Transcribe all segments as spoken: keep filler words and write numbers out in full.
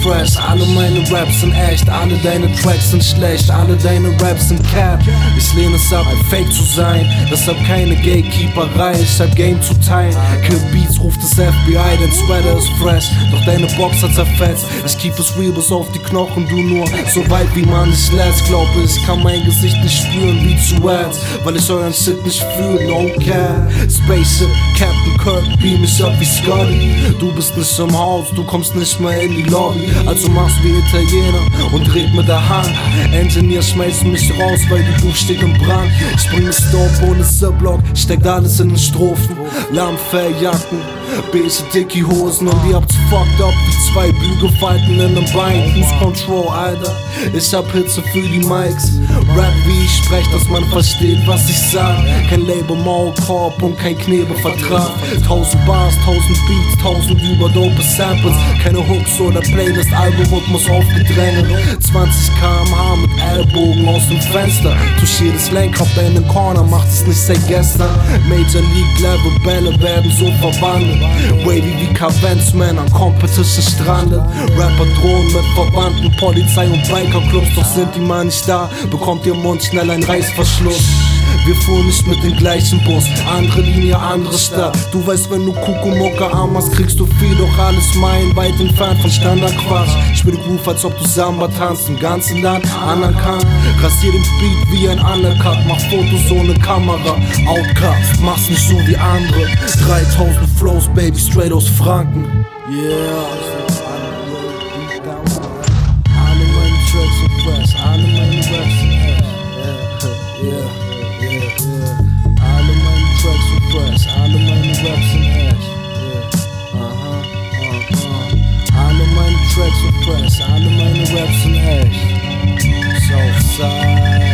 fresh. Alle meine Raps sind echt, alle deine Tracks sind schlecht, alle deine Raps sind cap. Ich lehne es ab, ein Fake zu sein, deshalb keine Gatekeeperei, ich hab Game zu teilen. Kill Beats, ruft das F B I, dein Sweater ist fresh, doch deine Box hat zerfetzt. Ich keep es real bis auf die Knochen, du nur so weit wie man es lässt. Glaube ich kann mein Gesicht nicht spüren wie zu Ads, weil ich euren Shit nicht fühle, no cap. Spaceship, Captain Kirk, beam mich ab wie Scotty. Du bist nicht im Haus, du kommst nicht mehr in die Lobby, also machst wie Italiener und dreht mit der Hand. Engineer schmeißen mich raus, weil die Buch steht im Brand. Ich bring ne Stop ohne Ziplock, steckt alles in den Strophen. Lammfelljacken, beige dickie Hosen und ihr habt's fucked up wie zwei Bügelfalten in nem Bein. Who's Control, Alter? Ich hab Hitze für die Mics. Rap wie ich sprech, dass man versteht, was ich sag. Kein Label, Maulkorb und kein Knebelvertrag. Tausend Bars, tausend Beats, tausend überdope Samples. Keine Hooks oder Playlist-Algorithmus aufgedrängelt. zwanzig Kilometer pro Stunde mit Ellbogen aus dem Fenster. Touchier das Lenkrad in den Corner, macht es nicht seit gestern. Major League Level Bälle werden so verwandelt. Wavy wie Cavens-Man an Competition strandet. Rapper drohen mit Verbanden, Polizei und Bikerclubs, doch sind die mal nicht da, bekommt ihr Mund schnell ein Reißverschluss. Wir fuhren nicht mit dem gleichen Bus, andere Linie, andere Stadt. Du weißt, wenn du Kucumucke arm hast, kriegst du viel, doch alles mein, weit entfernt von Standardquatsch. Ich will Groove, als ob du Samba tanzt, im ganzen Land anerkannt. Rasier den Beat wie ein Undercut, mach Fotos ohne Kamera. Outcast, mach's nicht so wie andere. dreitausend Flows, Baby, straight aus Franken. Yeah. Alle meine Tracks sind fresh, alle meine Raps sind echt. Yeah, yeah, yeah. Alle meine Tracks sind fresh, alle meine Raps sind echt. Yeah, aha, aha. Alle meine Tracks sind fresh, alle meine Raps sind echt. Southside.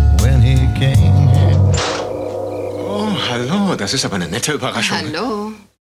Oh, hallo, das ist aber eine nette Überraschung. Hallo.